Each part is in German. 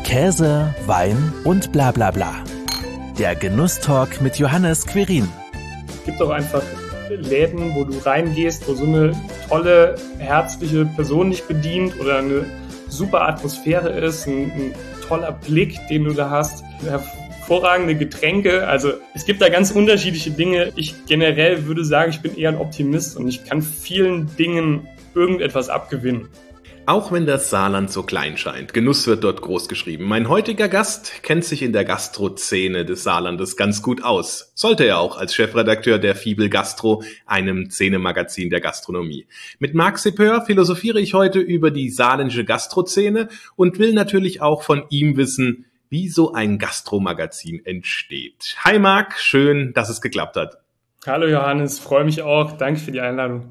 Käse, Wein und bla bla bla. Der Genusstalk mit Johannes Quirin. Es gibt auch einfach Läden, wo du reingehst, wo so eine tolle, herzliche Person dich bedient oder eine super Atmosphäre ist, ein toller Blick, den du da hast, hervorragende Getränke. Also es gibt da ganz unterschiedliche Dinge. Ich generell würde sagen, ich bin eher ein Optimist und ich kann vielen Dingen irgendetwas abgewinnen. Auch wenn das Saarland so klein scheint, Genuss wird dort groß geschrieben. Mein heutiger Gast kennt sich in der Gastro-Szene des Saarlandes ganz gut aus. Sollte er auch als Chefredakteur der Fibel Gastro, einem Szenemagazin der Gastronomie. Mit Marc Sepeur philosophiere ich heute über die saarländische Gastro-Szene und will natürlich auch von ihm wissen, wie so ein Gastromagazin entsteht. Hi Marc, schön, dass es geklappt hat. Hallo Johannes, freue mich auch. Danke für die Einladung.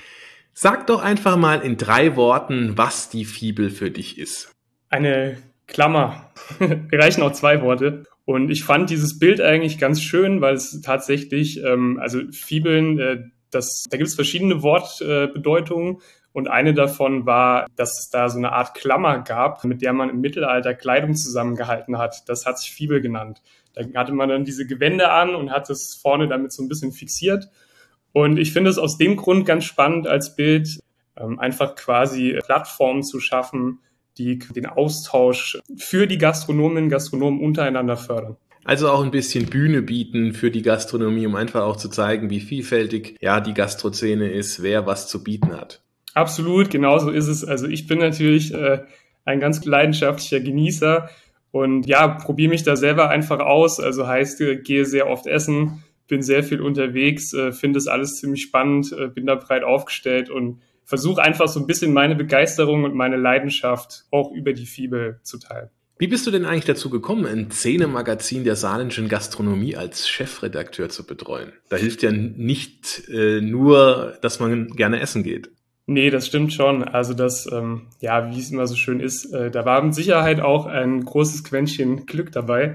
Sag doch einfach mal in 3 Worten, was die Fibel für dich ist. Eine Klammer. Mir reichen auch 2 Worte. Und ich fand dieses Bild eigentlich ganz schön, weil es tatsächlich, also Fibeln, da gibt es verschiedene Wortbedeutungen. Und eine davon war, dass es da so eine Art Klammer gab, mit der man im Mittelalter Kleidung zusammengehalten hat. Das hat sich Fibel genannt. Da hatte man dann diese Gewände an und hat es vorne damit so ein bisschen fixiert. Und ich finde es aus dem Grund ganz spannend als Bild, einfach quasi Plattformen zu schaffen, die den Austausch für die Gastronominnen und Gastronomen untereinander fördern. Also auch ein bisschen Bühne bieten für die Gastronomie, um einfach auch zu zeigen, wie vielfältig ja die Gastrozene ist, wer was zu bieten hat. Absolut, genauso ist es. Also ich bin natürlich ein ganz leidenschaftlicher Genießer und ja, probiere mich da selber einfach aus. Also heißt, gehe sehr oft essen, bin sehr viel unterwegs, finde es alles ziemlich spannend, bin da breit aufgestellt und versuche einfach so ein bisschen meine Begeisterung und meine Leidenschaft auch über die Fibel zu teilen. Wie bist du denn eigentlich dazu gekommen, ein Szenemagazin der saarländischen Gastronomie als Chefredakteur zu betreuen? Da hilft ja nicht nur, dass man gerne essen geht. Nee, das stimmt schon. Also das, wie es immer so schön ist, da war mit Sicherheit auch ein großes Quäntchen Glück dabei.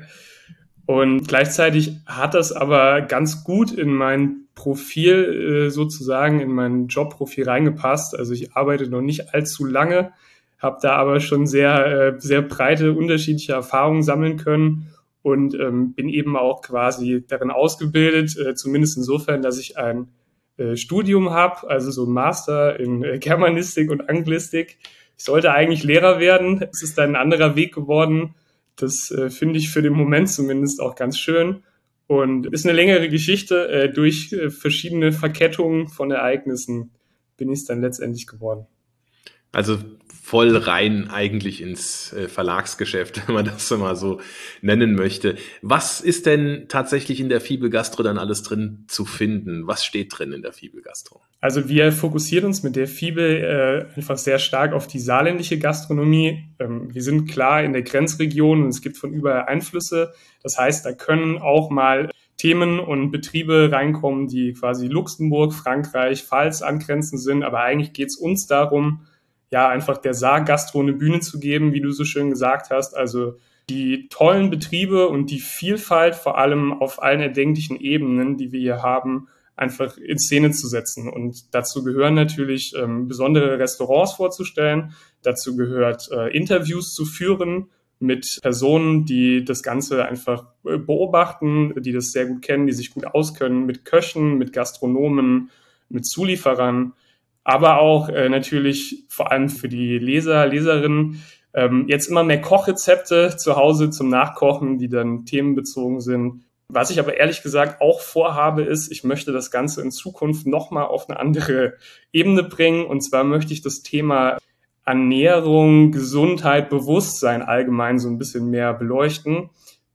Und gleichzeitig hat das aber ganz gut in mein Profil sozusagen, in mein Jobprofil reingepasst. Also ich arbeite noch nicht allzu lange, habe da aber schon sehr breite, unterschiedliche Erfahrungen sammeln können und bin eben auch quasi darin ausgebildet, zumindest insofern, dass ich ein Studium habe, also so ein Master in Germanistik und Anglistik. Ich sollte eigentlich Lehrer werden, es ist dann ein anderer Weg geworden. Das finde ich für den Moment zumindest auch ganz schön und ist eine längere Geschichte. Durch verschiedene Verkettungen von Ereignissen bin ich es dann letztendlich geworden. Also voll rein eigentlich ins Verlagsgeschäft, wenn man das so mal so nennen möchte. Was ist denn tatsächlich in der Fibel Gastro dann alles drin zu finden? Was steht drin in der Fibel Gastro? Also wir fokussieren uns mit der Fibel einfach sehr stark auf die saarländische Gastronomie. Wir sind klar in der Grenzregion und es gibt von überall Einflüsse. Das heißt, da können auch mal Themen und Betriebe reinkommen, die quasi Luxemburg, Frankreich, Pfalz angrenzend sind. Aber eigentlich geht es uns darum, ja, einfach der Saargastro eine Bühne zu geben, wie du so schön gesagt hast. Also die tollen Betriebe und die Vielfalt, vor allem auf allen erdenklichen Ebenen, die wir hier haben, einfach in Szene zu setzen. Und dazu gehören natürlich besondere Restaurants vorzustellen. Dazu gehört Interviews zu führen mit Personen, die das Ganze einfach beobachten, die das sehr gut kennen, die sich gut auskennen, mit Köchen, mit Gastronomen, mit Zulieferern. Aber auch natürlich vor allem für die Leser, Leserinnen jetzt immer mehr Kochrezepte zu Hause zum Nachkochen, die dann themenbezogen sind. Was ich aber ehrlich gesagt auch vorhabe, ist, ich möchte das Ganze in Zukunft nochmal auf eine andere Ebene bringen. Und zwar möchte ich das Thema Ernährung, Gesundheit, Bewusstsein allgemein so ein bisschen mehr beleuchten.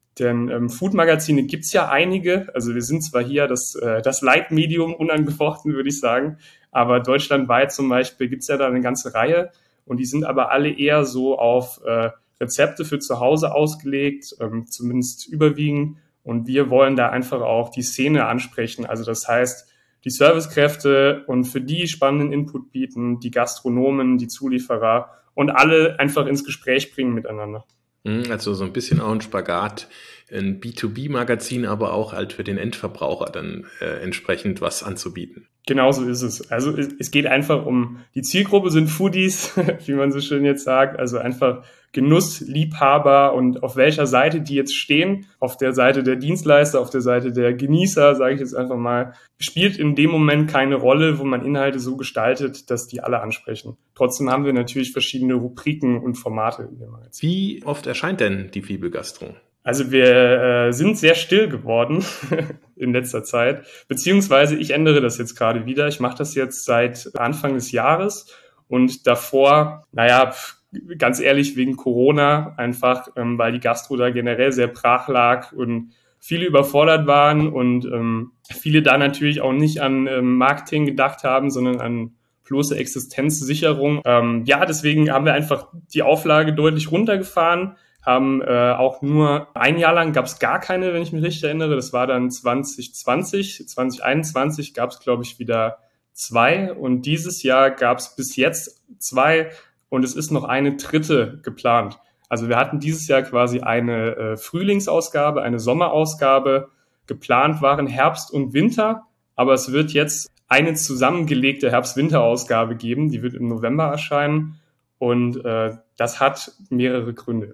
Denn Food-Magazine gibt's ja einige. Also wir sind zwar hier das Leitmedium, unangefochten, würde ich sagen. Aber deutschlandweit zum Beispiel gibt's ja da eine ganze Reihe. Und die sind aber alle eher so auf Rezepte für zu Hause ausgelegt, zumindest überwiegend. Und wir wollen da einfach auch die Szene ansprechen. Also das heißt, die Servicekräfte und für die spannenden Input bieten, die Gastronomen, die Zulieferer und alle einfach ins Gespräch bringen miteinander. Also so ein bisschen auch ein Spagat ein B2B-Magazin, aber auch halt für den Endverbraucher dann entsprechend was anzubieten. Genau so ist es. Also es geht einfach um, die Zielgruppe sind Foodies, wie man so schön jetzt sagt, also einfach Genussliebhaber und auf welcher Seite die jetzt stehen, auf der Seite der Dienstleister, auf der Seite der Genießer, sage ich jetzt einfach mal, spielt in dem Moment keine Rolle, wo man Inhalte so gestaltet, dass die alle ansprechen. Trotzdem haben wir natürlich verschiedene Rubriken und Formate in dem Magazin. Wie oft erscheint denn die Fibel Gastro? Also wir sind sehr still geworden in letzter Zeit, beziehungsweise ich ändere das jetzt gerade wieder. Ich mache das jetzt seit Anfang des Jahres und davor, ganz ehrlich, wegen Corona einfach, weil die Gastro da generell sehr brach lag und viele überfordert waren und viele da natürlich auch nicht an Marketing gedacht haben, sondern an bloße Existenzsicherung. Deswegen haben wir einfach die Auflage deutlich runtergefahren, haben auch nur ein Jahr lang gab es gar keine, wenn ich mich richtig erinnere. Das war dann 2020. 2021 gab es, glaube ich, wieder 2 und dieses Jahr gab es bis jetzt 2 und es ist noch eine dritte geplant. Also wir hatten dieses Jahr quasi eine Frühlingsausgabe, eine Sommerausgabe. Geplant waren Herbst und Winter, aber es wird jetzt eine zusammengelegte Herbst-Winter-Ausgabe geben. Die wird im November erscheinen und das hat mehrere Gründe.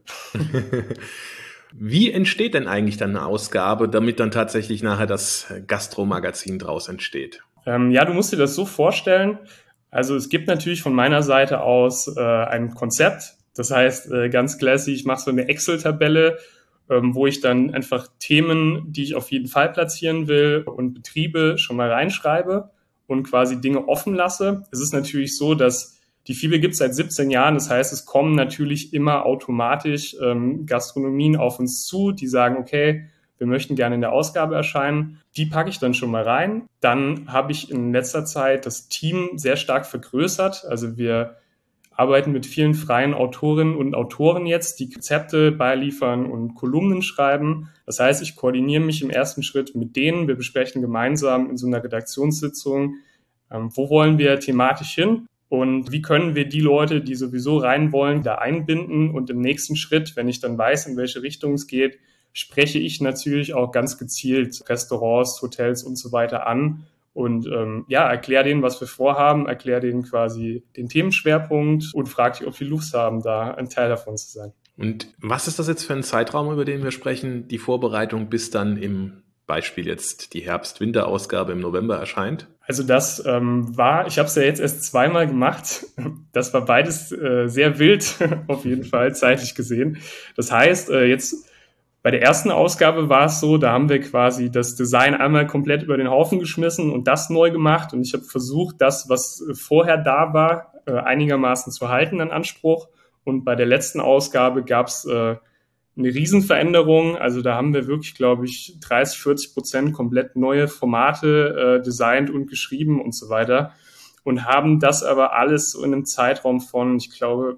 Wie entsteht denn eigentlich dann eine Ausgabe, damit dann tatsächlich nachher das Gastro-Magazin draus entsteht? Du musst dir das so vorstellen. Also es gibt natürlich von meiner Seite aus ein Konzept. Das heißt, ganz klassisch, ich mache so eine Excel-Tabelle, wo ich dann einfach Themen, die ich auf jeden Fall platzieren will und Betriebe schon mal reinschreibe und quasi Dinge offen lasse. Es ist natürlich so, dass die Fibel gibt es seit 17 Jahren. Das heißt, es kommen natürlich immer automatisch Gastronomien auf uns zu, die sagen, okay, wir möchten gerne in der Ausgabe erscheinen. Die packe ich dann schon mal rein. Dann habe ich in letzter Zeit das Team sehr stark vergrößert. Also wir arbeiten mit vielen freien Autorinnen und Autoren jetzt, die Konzepte beiliefern und Kolumnen schreiben. Das heißt, ich koordiniere mich im ersten Schritt mit denen. Wir besprechen gemeinsam in so einer Redaktionssitzung, wo wollen wir thematisch hin und wie können wir die Leute, die sowieso rein wollen, da einbinden. Und im nächsten Schritt, wenn ich dann weiß, in welche Richtung es geht, spreche ich natürlich auch ganz gezielt Restaurants, Hotels und so weiter an und erkläre denen, was wir vorhaben, erkläre denen quasi den Themenschwerpunkt und frage die, ob die Lust haben, da ein Teil davon zu sein. Und was ist das jetzt für ein Zeitraum, über den wir sprechen, die Vorbereitung, bis dann im Beispiel jetzt die Herbst-Winter-Ausgabe im November erscheint? Also das ich habe es ja jetzt erst 2-mal gemacht. Das war beides sehr wild, auf jeden Fall, zeitlich gesehen. Das heißt, jetzt bei der ersten Ausgabe war es so, da haben wir quasi das Design einmal komplett über den Haufen geschmissen und das neu gemacht. Und ich habe versucht, das, was vorher da war, einigermaßen zu halten an Anspruch. Und bei der letzten Ausgabe gab es eine Riesenveränderung. Also da haben wir wirklich, glaube ich, 30-40% komplett neue Formate designt und geschrieben und so weiter. Und haben das aber alles so in einem Zeitraum von, ich glaube,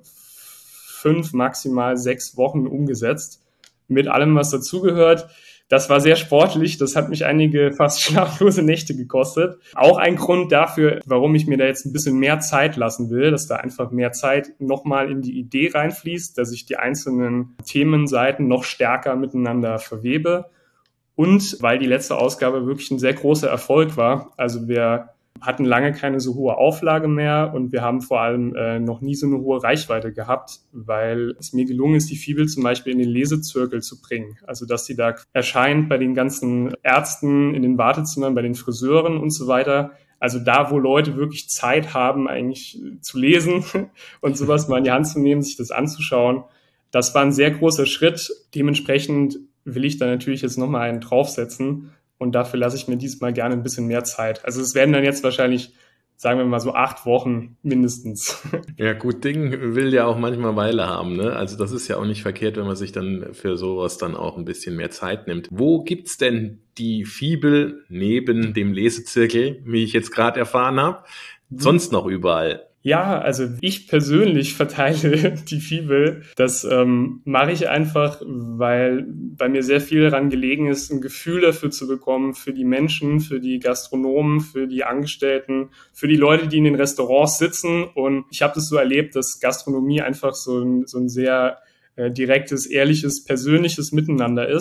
5, maximal 6 Wochen umgesetzt. Mit allem, was dazugehört. Das war sehr sportlich. Das hat mich einige fast schlaflose Nächte gekostet. Auch ein Grund dafür, warum ich mir da jetzt ein bisschen mehr Zeit lassen will, dass da einfach mehr Zeit nochmal in die Idee reinfließt, dass ich die einzelnen Themenseiten noch stärker miteinander verwebe. Und weil die letzte Ausgabe wirklich ein sehr großer Erfolg war. Also wir hatten lange keine so hohe Auflage mehr und wir haben vor allem noch nie so eine hohe Reichweite gehabt, weil es mir gelungen ist, die Fibel zum Beispiel in den Lesezirkel zu bringen. Also dass sie da erscheint bei den ganzen Ärzten, in den Wartezimmern, bei den Friseuren und so weiter. Also da, wo Leute wirklich Zeit haben, eigentlich zu lesen und sowas mal in die Hand zu nehmen, sich das anzuschauen. Das war ein sehr großer Schritt. Dementsprechend will ich da natürlich jetzt nochmal einen draufsetzen. Und dafür lasse ich mir diesmal gerne ein bisschen mehr Zeit. Also es werden dann jetzt wahrscheinlich, sagen wir mal so 8 Wochen mindestens. Ja, gut Ding will ja auch manchmal Weile haben, ne? Also das ist ja auch nicht verkehrt, wenn man sich dann für sowas dann auch ein bisschen mehr Zeit nimmt. Wo gibt's denn die Fibel neben dem Lesezirkel, wie ich jetzt gerade erfahren habe, sonst noch überall? Ja, also ich persönlich verteile die Fibel. Das mache ich einfach, weil bei mir sehr viel daran gelegen ist, ein Gefühl dafür zu bekommen, für die Menschen, für die Gastronomen, für die Angestellten, für die Leute, die in den Restaurants sitzen. Und ich habe das so erlebt, dass Gastronomie einfach so ein sehr direktes, ehrliches, persönliches Miteinander ist.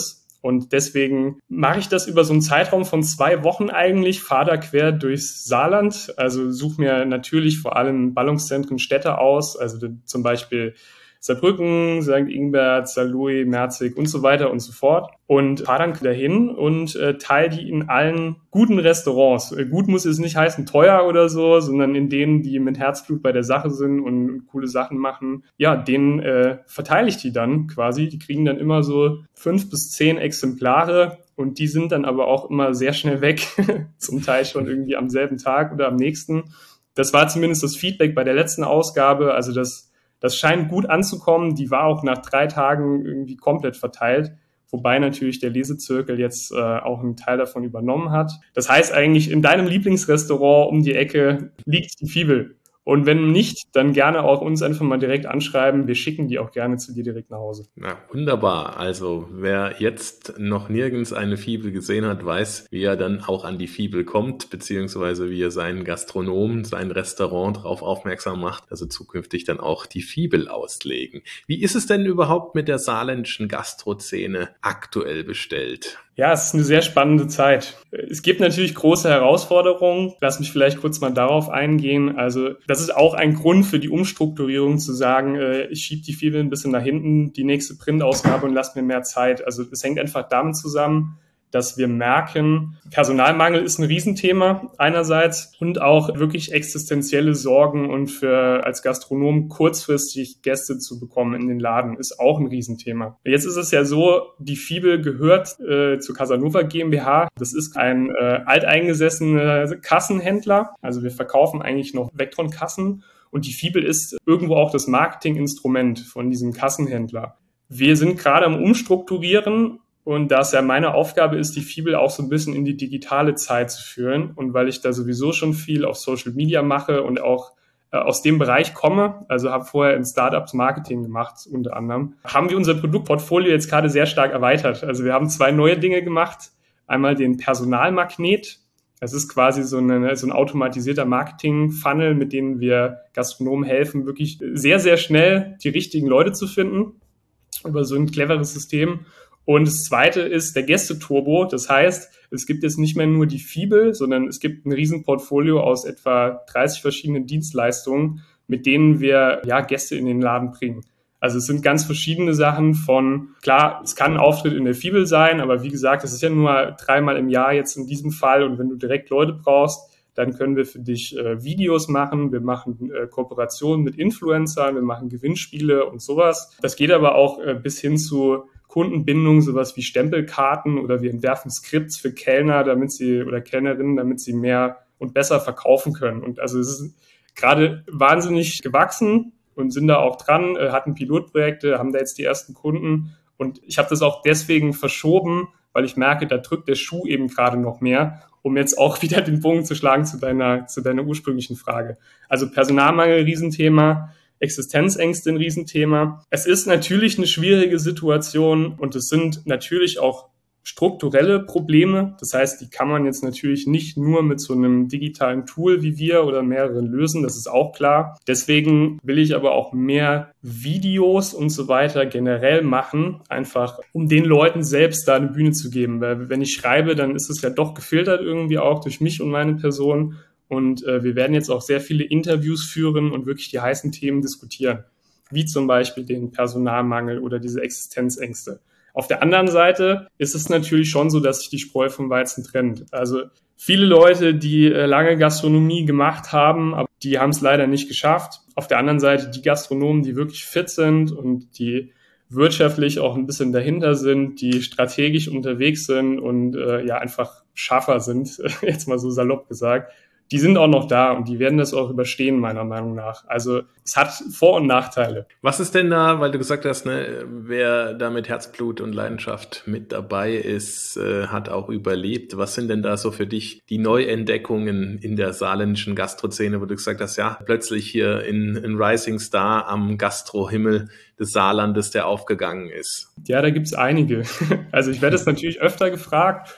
Und deswegen mache ich das über so einen Zeitraum von 2 Wochen eigentlich, fahre da quer durchs Saarland, also suche mir natürlich vor allem Ballungszentren, Städte aus, also zum Beispiel Saarbrücken, St. Ingbert, Saarlouis, Merzig und so weiter und so fort und fahre dann dahin und teile die in allen guten Restaurants. Gut muss es nicht heißen teuer oder so, sondern in denen, die mit Herzblut bei der Sache sind und coole Sachen machen. Ja, denen verteile ich die dann quasi. Die kriegen dann immer so 5 bis 10 Exemplare und die sind dann aber auch immer sehr schnell weg, zum Teil schon irgendwie am selben Tag oder am nächsten. Das war zumindest das Feedback bei der letzten Ausgabe, also das scheint gut anzukommen. Die war auch nach 3 Tagen irgendwie komplett verteilt, wobei natürlich der Lesezirkel jetzt auch einen Teil davon übernommen hat. Das heißt eigentlich, in deinem Lieblingsrestaurant um die Ecke liegt die Fibel. Und wenn nicht, dann gerne auch uns einfach mal direkt anschreiben. Wir schicken die auch gerne zu dir direkt nach Hause. Na, wunderbar. Also wer jetzt noch nirgends eine Fibel gesehen hat, weiß, wie er dann auch an die Fibel kommt, beziehungsweise wie er seinen Gastronomen, sein Restaurant darauf aufmerksam macht, dass sie zukünftig dann auch die Fibel auslegen. Wie ist es denn überhaupt mit der saarländischen Gastrozene aktuell bestellt? Ja, es ist eine sehr spannende Zeit. Es gibt natürlich große Herausforderungen. Lass mich vielleicht kurz mal darauf eingehen. Also das ist auch ein Grund für die Umstrukturierung, zu sagen, ich schiebe die Fibel ein bisschen nach hinten, die nächste Printausgabe und lass mir mehr Zeit. Also es hängt einfach damit zusammen, dass wir merken, Personalmangel ist ein Riesenthema einerseits und auch wirklich existenzielle Sorgen und für als Gastronom kurzfristig Gäste zu bekommen in den Laden ist auch ein Riesenthema. Jetzt ist es ja so, die Fibel gehört zu Casanova GmbH. Das ist ein alteingesessener Kassenhändler. Also wir verkaufen eigentlich noch Vectron-Kassen und die Fibel ist irgendwo auch das Marketinginstrument von diesem Kassenhändler. Wir sind gerade am Umstrukturieren. Und da es ja meine Aufgabe ist, die Fibel auch so ein bisschen in die digitale Zeit zu führen und weil ich da sowieso schon viel auf Social Media mache und auch aus dem Bereich komme, also habe vorher in Startups Marketing gemacht unter anderem, haben wir unser Produktportfolio jetzt gerade sehr stark erweitert. Also wir haben 2 neue Dinge gemacht. Einmal den Personalmagnet. Das ist quasi so ein automatisierter Marketing-Funnel, mit dem wir Gastronomen helfen, wirklich sehr, sehr schnell die richtigen Leute zu finden über so ein cleveres System. Und das zweite ist der Gästeturbo. Das heißt, es gibt jetzt nicht mehr nur die Fibel, sondern es gibt ein Riesenportfolio aus etwa 30 verschiedenen Dienstleistungen, mit denen wir Gäste in den Laden bringen. Also es sind ganz verschiedene Sachen von, klar, es kann ein Auftritt in der Fibel sein, aber wie gesagt, es ist ja nur 3-mal im Jahr jetzt in diesem Fall. Und wenn du direkt Leute brauchst, dann können wir für dich Videos machen, wir machen Kooperationen mit Influencern, wir machen Gewinnspiele und sowas. Das geht aber auch bis hin zu Kundenbindung, sowas wie Stempelkarten oder wir entwerfen Skripts für Kellner, oder Kellnerinnen, damit sie mehr und besser verkaufen können. Und also es ist gerade wahnsinnig gewachsen und sind da auch dran, hatten Pilotprojekte, haben da jetzt die ersten Kunden. Und ich habe das auch deswegen verschoben, weil ich merke, da drückt der Schuh eben gerade noch mehr, um jetzt auch wieder den Bogen zu schlagen zu deiner ursprünglichen Frage. Also Personalmangel, Riesenthema. Existenzängste ein Riesenthema. Es ist natürlich eine schwierige Situation und es sind natürlich auch strukturelle Probleme. Das heißt, die kann man jetzt natürlich nicht nur mit so einem digitalen Tool wie wir oder mehreren lösen. Das ist auch klar. Deswegen will ich aber auch mehr Videos und so weiter generell machen, einfach um den Leuten selbst da eine Bühne zu geben. Weil wenn ich schreibe, dann ist es ja doch gefiltert irgendwie auch durch mich und meine Person. Und wir werden jetzt auch sehr viele Interviews führen und wirklich die heißen Themen diskutieren, wie zum Beispiel den Personalmangel oder diese Existenzängste. Auf der anderen Seite ist es natürlich schon so, dass sich die Spreu vom Weizen trennt. Also viele Leute, die lange Gastronomie gemacht haben, aber die haben es leider nicht geschafft. Auf der anderen Seite die Gastronomen, die wirklich fit sind und die wirtschaftlich auch ein bisschen dahinter sind, die strategisch unterwegs sind und einfach scharfer sind, jetzt mal so salopp gesagt. Die sind auch noch da und die werden das auch überstehen, meiner Meinung nach. Also es hat Vor- und Nachteile. Was ist denn da, weil du gesagt hast, ne, wer da mit Herzblut und Leidenschaft mit dabei ist, hat auch überlebt. Was sind denn da so für dich die Neuentdeckungen in der saarländischen Gastrozene, wo du gesagt hast, ja, plötzlich hier ein Rising Star am Gastrohimmel des Saarlandes, der aufgegangen ist? Ja, da gibt's einige. Also ich werde es natürlich öfter gefragt.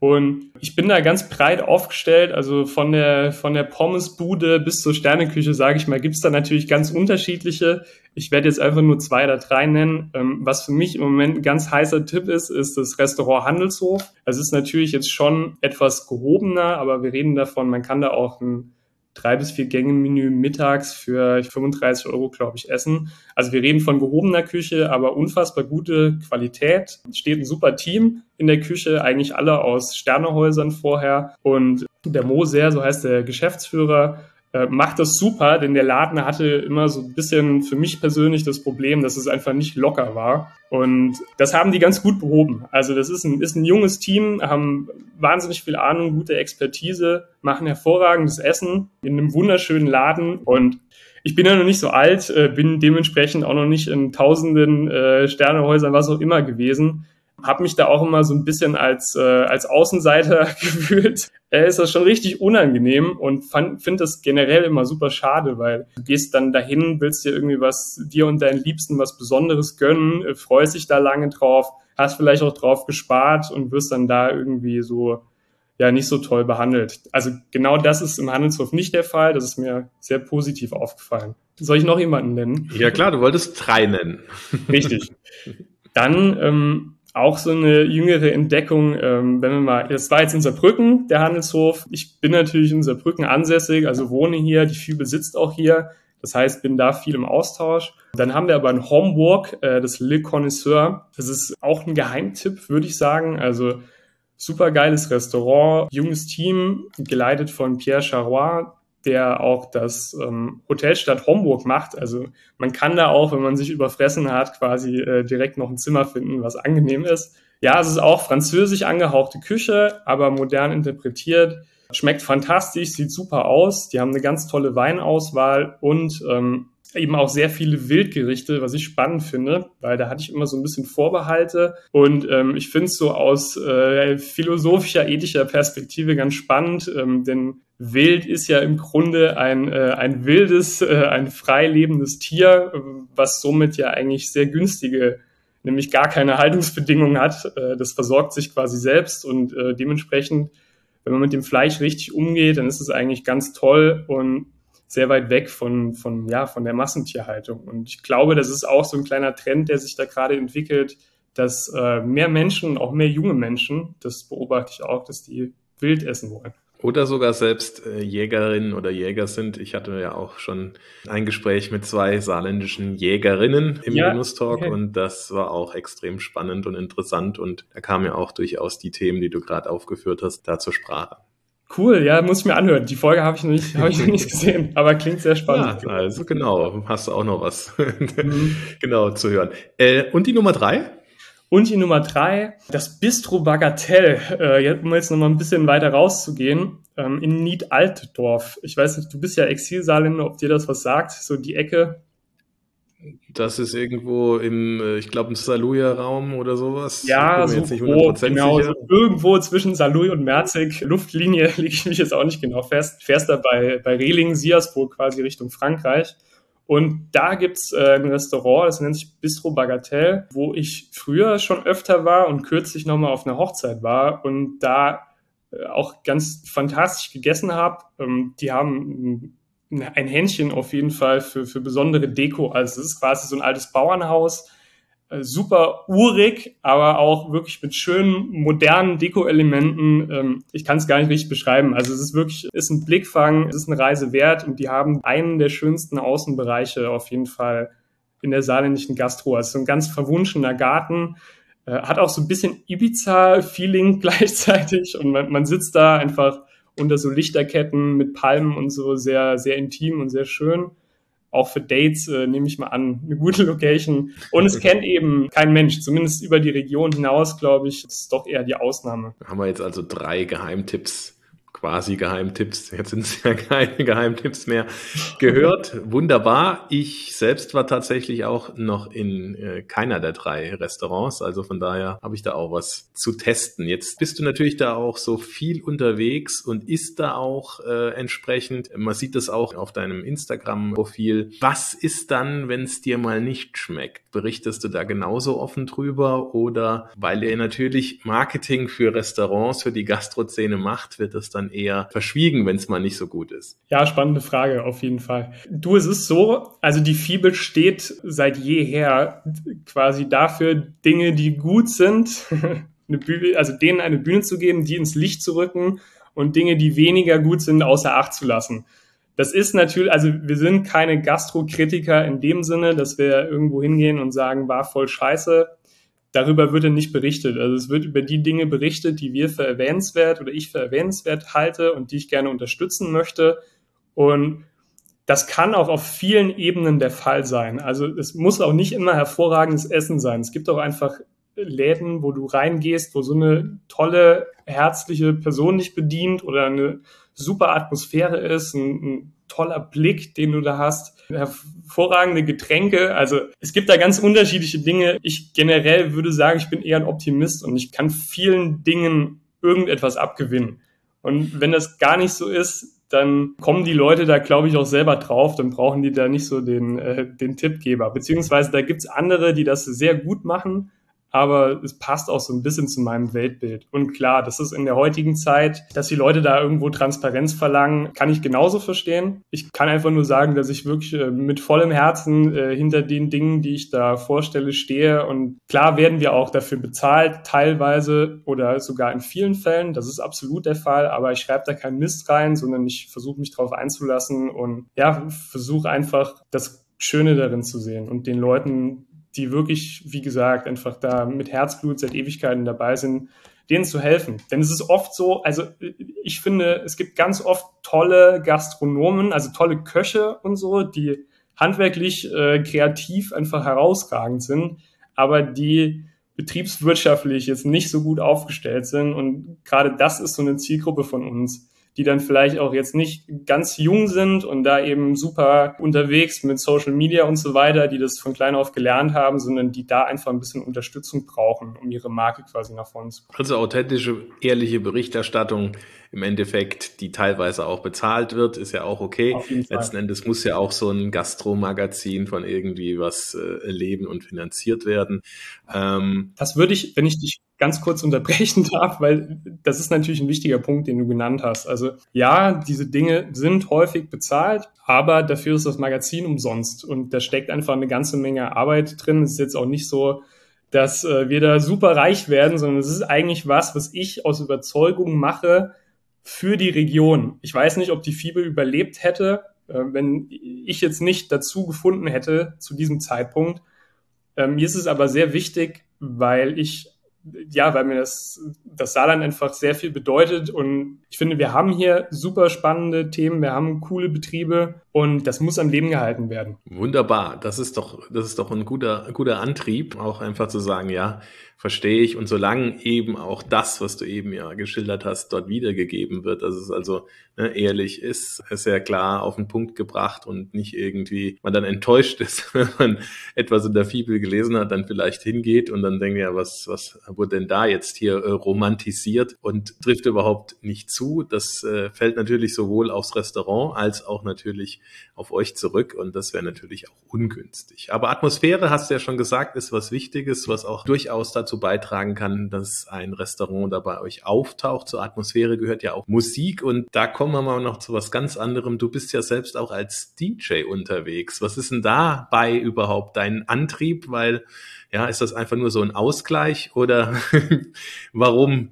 Und ich bin da ganz breit aufgestellt, also von der Pommesbude bis zur Sterneküche, sage ich mal, gibt's da natürlich ganz unterschiedliche. Ich werde jetzt einfach nur 2 oder 3 nennen. Was für mich im Moment ein ganz heißer Tipp ist das Restaurant Handelshof. Es ist natürlich jetzt schon etwas gehobener, aber wir reden davon, man kann da auch ein 3 bis 4 Gänge-Menü mittags für 35 €, glaube ich, essen. Also wir reden von gehobener Küche, aber unfassbar gute Qualität. Es steht ein super Team in der Küche, eigentlich alle aus Sternehäusern vorher. Und der Moser, so heißt der Geschäftsführer, macht das super, denn der Laden hatte immer so ein bisschen für mich persönlich das Problem, dass es einfach nicht locker war. Und das haben die ganz gut behoben. Also das ist ein junges Team, haben wahnsinnig viel Ahnung, gute Expertise, machen hervorragendes Essen in einem wunderschönen Laden. Und ich bin ja noch nicht so alt, bin dementsprechend auch noch nicht in tausenden Sternehäusern, was auch immer gewesen. Habe mich da auch immer so ein bisschen als Außenseiter gefühlt. Ist das schon richtig unangenehm und finde das generell immer super schade, weil du gehst dann dahin, willst dir irgendwie dir und deinen Liebsten was Besonderes gönnen, freust dich da lange drauf, hast vielleicht auch drauf gespart und wirst dann da irgendwie so, ja, nicht so toll behandelt. Also genau das ist im Handelshof nicht der Fall. Das ist mir sehr positiv aufgefallen. Soll ich noch jemanden nennen? Ja klar, du wolltest 3 nennen. Richtig. Dann auch so eine jüngere Entdeckung, wenn wir mal, das war jetzt in Saarbrücken, der Handelshof. Ich bin natürlich in Saarbrücken ansässig, also wohne hier, die FIBE sitzt auch hier. Das heißt, bin da viel im Austausch. Dann haben wir aber in Homburg das Le Connoisseur. Das ist auch ein Geheimtipp, würde ich sagen. Also super geiles Restaurant, junges Team, geleitet von Pierre Charrois, der auch das Hotelstadt Homburg macht. Also man kann da auch, wenn man sich überfressen hat, quasi direkt noch ein Zimmer finden, was angenehm ist. Ja, es ist auch französisch angehauchte Küche, aber modern interpretiert. Schmeckt fantastisch, sieht super aus. Die haben eine ganz tolle Weinauswahl und eben auch sehr viele Wildgerichte, was ich spannend finde, weil da hatte ich immer so ein bisschen Vorbehalte und ich finde es so aus philosophischer, ethischer Perspektive ganz spannend, denn Wild ist ja im Grunde ein wildes, ein frei lebendes Tier, was somit ja eigentlich sehr günstige, nämlich gar keine Haltungsbedingungen hat. Das versorgt sich quasi selbst und dementsprechend, wenn man mit dem Fleisch richtig umgeht, dann ist es eigentlich ganz toll und sehr weit weg von der Massentierhaltung. Und ich glaube, das ist auch so ein kleiner Trend, der sich da gerade entwickelt, dass mehr Menschen, auch mehr junge Menschen, das beobachte ich auch, dass die wild essen wollen. Oder sogar selbst Jägerinnen oder Jäger sind. Ich hatte ja auch schon ein Gespräch mit 2 saarländischen Jägerinnen im Genusstalk und das war auch extrem spannend und interessant und da kamen ja auch durchaus die Themen, die du gerade aufgeführt hast, da zur Sprache. Cool, ja, muss ich mir anhören. Die Folge habe ich noch nicht gesehen, aber klingt sehr spannend. Ja, also genau, hast du auch noch was genau zu hören. Und die Nummer 3? Und die Nummer 3, das Bistro Bagatelle, um jetzt noch mal ein bisschen weiter rauszugehen, in Nied-Altdorf. Ich weiß nicht, du bist ja Exilsaarländer, ob dir das was sagt, so die Ecke. Das ist irgendwo ich glaube, im Saarlouis-Raum oder sowas. Ja, so grob, genau, so irgendwo zwischen Saarlouis und Merzig. Luftlinie lege ich mich jetzt auch nicht genau fest. Fährst da bei Rehling, Siersburg quasi Richtung Frankreich. Und da gibt's ein Restaurant, das nennt sich Bistro Bagatelle, wo ich früher schon öfter war und kürzlich nochmal auf einer Hochzeit war und da auch ganz fantastisch gegessen habe. Die haben ein Händchen auf jeden Fall für besondere Deko. Also es ist quasi so ein altes Bauernhaus, super urig, aber auch wirklich mit schönen, modernen Deko-Elementen. Ich kann es gar nicht richtig beschreiben. Also es ist wirklich, ist ein Blickfang, es ist eine Reise wert und die haben einen der schönsten Außenbereiche auf jeden Fall in der saarländischen Gastro. Also so ein ganz verwunschener Garten, hat auch so ein bisschen Ibiza-Feeling gleichzeitig und man sitzt da einfach unter so Lichterketten mit Palmen und so, sehr, sehr intim und sehr schön. Auch für Dates nehme ich mal an, eine gute Location. Und es kennt eben kein Mensch, zumindest über die Region hinaus, glaube ich, das ist doch eher die Ausnahme. Haben wir jetzt also 3 Geheimtipps quasi Geheimtipps, jetzt sind es ja keine Geheimtipps mehr, gehört. Wunderbar. Ich selbst war tatsächlich auch noch in keiner der 3 Restaurants, also von daher habe ich da auch was zu testen. Jetzt bist du natürlich da auch so viel unterwegs und isst da auch entsprechend. Man sieht das auch auf deinem Instagram-Profil. Was ist dann, wenn es dir mal nicht schmeckt? Berichtest du da genauso offen drüber oder weil ihr natürlich Marketing für Restaurants, für die Gastrozene macht, wird das dann eher verschwiegen, wenn es mal nicht so gut ist? Ja, spannende Frage, auf jeden Fall. Du, es ist so, also die Fibel steht seit jeher quasi dafür, Dinge, die gut sind, denen eine Bühne zu geben, die ins Licht zu rücken und Dinge, die weniger gut sind, außer Acht zu lassen. Das ist natürlich, also wir sind keine Gastrokritiker in dem Sinne, dass wir irgendwo hingehen und sagen, war voll scheiße. Darüber wird nicht berichtet. Also es wird über die Dinge berichtet, die wir für erwähnenswert oder ich für erwähnenswert halte und die ich gerne unterstützen möchte. Und das kann auch auf vielen Ebenen der Fall sein. Also es muss auch nicht immer hervorragendes Essen sein. Es gibt auch einfach Läden, wo du reingehst, wo so eine tolle, herzliche Person dich bedient oder eine super Atmosphäre ist, ein toller Blick, den du da hast, hervorragende Getränke. Also es gibt da ganz unterschiedliche Dinge. Ich generell würde sagen, ich bin eher ein Optimist und ich kann vielen Dingen irgendetwas abgewinnen. Und wenn das gar nicht so ist, dann kommen die Leute da, glaube ich, auch selber drauf. Dann brauchen die da nicht so den Tippgeber. Beziehungsweise da gibt's andere, die das sehr gut machen. Aber es passt auch so ein bisschen zu meinem Weltbild. Und klar, das ist in der heutigen Zeit, dass die Leute da irgendwo Transparenz verlangen, kann ich genauso verstehen. Ich kann einfach nur sagen, dass ich wirklich mit vollem Herzen hinter den Dingen, die ich da vorstelle, stehe. Und klar werden wir auch dafür bezahlt, teilweise oder sogar in vielen Fällen. Das ist absolut der Fall. Aber ich schreibe da keinen Mist rein, sondern ich versuche mich darauf einzulassen und ja, versuche einfach das Schöne darin zu sehen und den Leuten, die wirklich, wie gesagt, einfach da mit Herzblut seit Ewigkeiten dabei sind, denen zu helfen. Denn es ist oft so, also ich finde, es gibt ganz oft tolle Gastronomen, also tolle Köche und so, die handwerklich kreativ einfach herausragend sind, aber die betriebswirtschaftlich jetzt nicht so gut aufgestellt sind. Und gerade das ist so eine Zielgruppe von uns, die dann vielleicht auch jetzt nicht ganz jung sind und da eben super unterwegs mit Social Media und so weiter, die das von klein auf gelernt haben, sondern die da einfach ein bisschen Unterstützung brauchen, um ihre Marke quasi nach vorne zu bringen. Also authentische, ehrliche Berichterstattung im Endeffekt, die teilweise auch bezahlt wird, ist ja auch okay. Auf jeden Fall. Letzten Endes muss ja auch so ein Gastromagazin von irgendwie was leben und finanziert werden. Das würde ich, wenn ich dich ganz kurz unterbrechen darf, weil das ist natürlich ein wichtiger Punkt, den du genannt hast. Also ja, diese Dinge sind häufig bezahlt, aber dafür ist das Magazin umsonst und da steckt einfach eine ganze Menge Arbeit drin. Es ist jetzt auch nicht so, dass wir da super reich werden, sondern es ist eigentlich was ich aus Überzeugung mache für die Region. Ich weiß nicht, ob die Fibel überlebt hätte, wenn ich jetzt nicht dazu gefunden hätte zu diesem Zeitpunkt. Mir ist es aber sehr wichtig, weil mir das Saarland einfach sehr viel bedeutet und ich finde, wir haben hier super spannende Themen, wir haben coole Betriebe und das muss am Leben gehalten werden. Wunderbar, das ist doch ein guter Antrieb, auch einfach zu sagen, ja, verstehe ich. Und solange eben auch das, was du eben ja geschildert hast, dort wiedergegeben wird, dass es also ehrlich ist sehr klar auf den Punkt gebracht und nicht irgendwie man dann enttäuscht ist, wenn man etwas in der Fibel gelesen hat, dann vielleicht hingeht und dann denkt, ja, was wurde denn da jetzt hier romantisiert und trifft überhaupt nicht zu. Das fällt natürlich sowohl aufs Restaurant als auch natürlich auf euch zurück und das wäre natürlich auch ungünstig. Aber Atmosphäre, hast du ja schon gesagt, ist was Wichtiges, was auch durchaus dazu beitragen kann, dass ein Restaurant da bei euch auftaucht. Zur Atmosphäre gehört ja auch Musik und da kommen wir mal noch zu was ganz anderem. Du bist ja selbst auch als DJ unterwegs. Was ist denn dabei überhaupt dein Antrieb? Weil, ja, ist das einfach nur so ein Ausgleich oder warum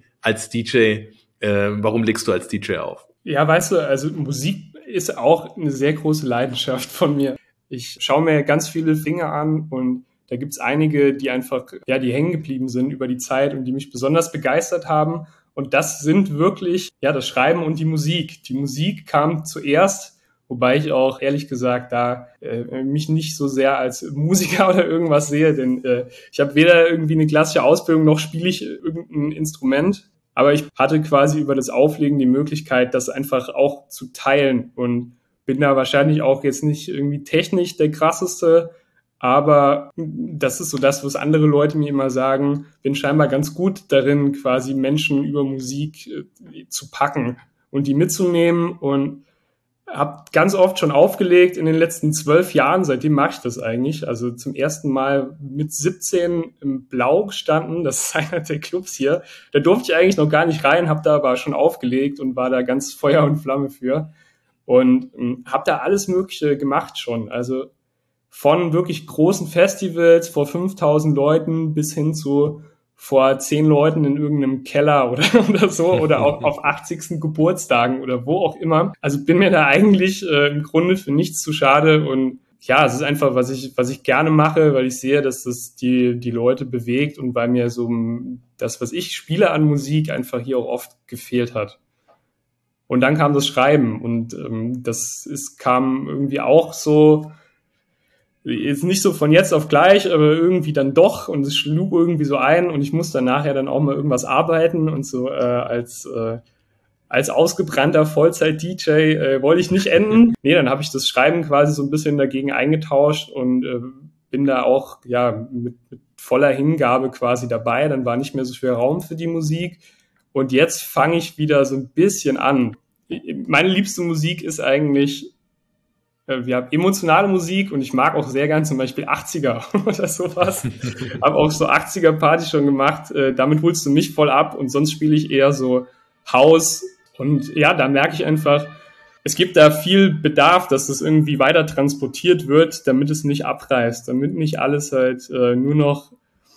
legst du als DJ auf? Ja, weißt du, also Musik ist auch eine sehr große Leidenschaft von mir. Ich schaue mir ganz viele Dinge an und da gibt's einige, die einfach, ja, die hängen geblieben sind über die Zeit und die mich besonders begeistert haben. Und das sind wirklich, ja, das Schreiben und die Musik. Die Musik kam zuerst, wobei ich auch ehrlich gesagt da mich nicht so sehr als Musiker oder irgendwas sehe, denn ich habe weder irgendwie eine klassische Ausbildung noch spiele ich irgendein Instrument. Aber ich hatte quasi über das Auflegen die Möglichkeit, das einfach auch zu teilen und bin da wahrscheinlich auch jetzt nicht irgendwie technisch der krasseste, aber das ist so das, was andere Leute mir immer sagen, bin scheinbar ganz gut darin, quasi Menschen über Musik zu packen und die mitzunehmen und habe ganz oft schon aufgelegt in den letzten 12 Jahren, seitdem mache ich das eigentlich. Also zum ersten Mal mit 17 im Blau gestanden, das ist einer der Clubs hier. Da durfte ich eigentlich noch gar nicht rein, habe da aber schon aufgelegt und war da ganz Feuer und Flamme für. Und habe da alles Mögliche gemacht schon. Also von wirklich großen Festivals vor 5.000 Leuten bis hin zu vor 10 Leuten in irgendeinem Keller oder so oder auch auf 80. Geburtstagen oder wo auch immer. Also bin mir da eigentlich im Grunde für nichts zu schade und ja, es ist einfach, was ich gerne mache, weil ich sehe, dass das die Leute bewegt und weil mir so das, was ich spiele an Musik, einfach hier auch oft gefehlt hat. Und dann kam das Schreiben und kam irgendwie auch so, jetzt nicht so von jetzt auf gleich, aber irgendwie dann doch und es schlug irgendwie so ein und ich musste dann nachher dann auch mal irgendwas arbeiten und so als ausgebrannter Vollzeit-DJ wollte ich nicht enden. Nee, dann habe ich das Schreiben quasi so ein bisschen dagegen eingetauscht und bin da auch ja mit voller Hingabe quasi dabei. Dann war nicht mehr so viel Raum für die Musik und jetzt fange ich wieder so ein bisschen an. Meine liebste Musik ist eigentlich wir haben emotionale Musik und ich mag auch sehr gern zum Beispiel 80er oder sowas. Habe auch so 80er-Party schon gemacht. Damit holst du mich voll ab und sonst spiele ich eher so House. Und ja, da merke ich einfach, es gibt da viel Bedarf, dass das irgendwie weiter transportiert wird, damit es nicht abreißt, damit nicht alles halt nur noch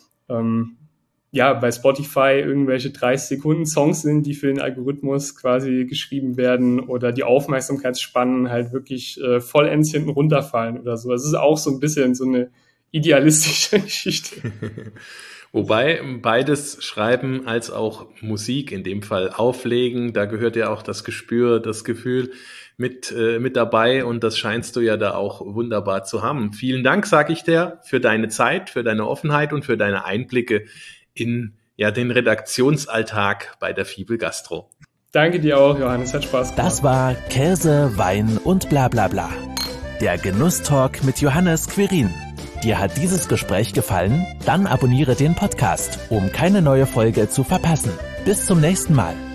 bei Spotify irgendwelche 30-Sekunden-Songs sind, die für den Algorithmus quasi geschrieben werden oder die Aufmerksamkeitsspannen halt wirklich vollends hinten runterfallen oder so. Das ist auch so ein bisschen so eine idealistische Geschichte. Wobei beides Schreiben als auch Musik, in dem Fall Auflegen, da gehört ja auch das Gespür, das Gefühl mit dabei und das scheinst du ja da auch wunderbar zu haben. Vielen Dank, sage ich dir, für deine Zeit, für deine Offenheit und für deine Einblicke in den Redaktionsalltag bei der Fibel Gastro. Danke dir auch, Johannes, hat Spaß gemacht. Das war Käse, Wein und bla bla bla. Der Genusstalk mit Johannes Quirin. Dir hat dieses Gespräch gefallen? Dann abonniere den Podcast, um keine neue Folge zu verpassen. Bis zum nächsten Mal.